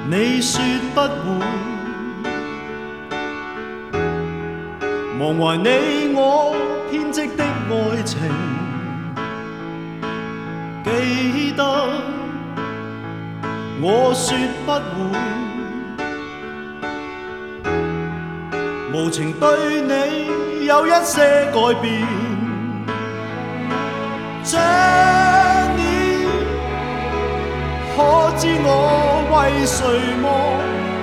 你說不會忘懷你我編織的愛情，記得我說不會無情對你有一些改變。Jenny， 可知我為誰麼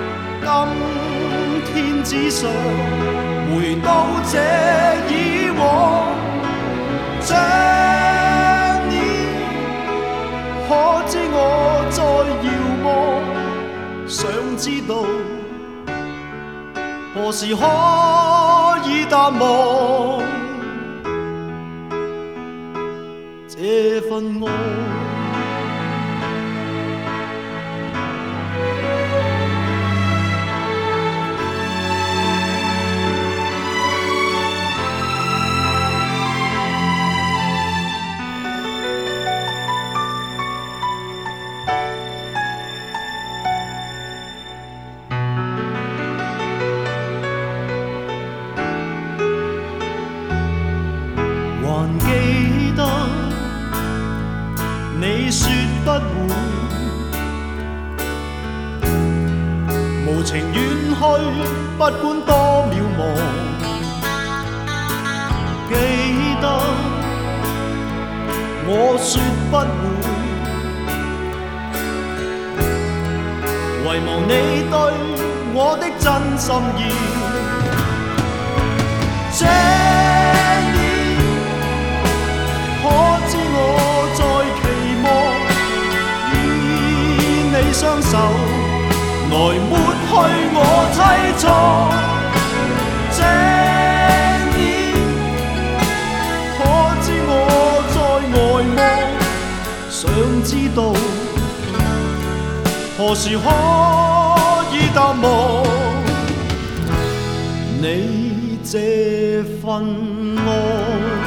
今天只想回到這以往。Jenny， 可知我在遙望，想知道何時可以淡忘這份愛。還記得你說不會無情遠去，不管多渺茫。記得我說不會遺忘你對我的真心意。雙手來抹去我凄楚。Jenny， 可知我在呆望，想知道何時可以淡忘你這份愛。